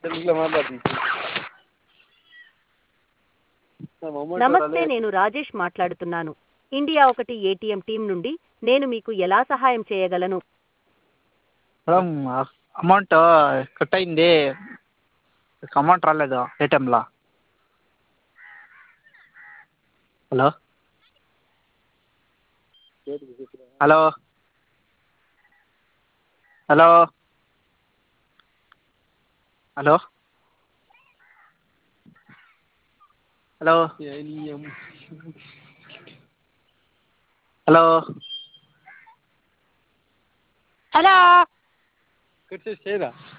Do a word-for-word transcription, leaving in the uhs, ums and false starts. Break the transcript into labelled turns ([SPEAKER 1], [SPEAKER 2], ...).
[SPEAKER 1] తెలుగులో మాట్లాడి
[SPEAKER 2] నమస్తే, నేను రాజేష్ మాట్లాడుతున్నాను. ఇండియా ఒకటి ఏటీఎం టీం నుండి. నేను మీకు ఎలా సహాయం చేయగలను?
[SPEAKER 3] మేడం అమౌంట్ కట్ అయింది, అమౌంట్ రాలేదు ఏటీఎంలో. Hello hello hello hello hello hello
[SPEAKER 1] cut చేయరా?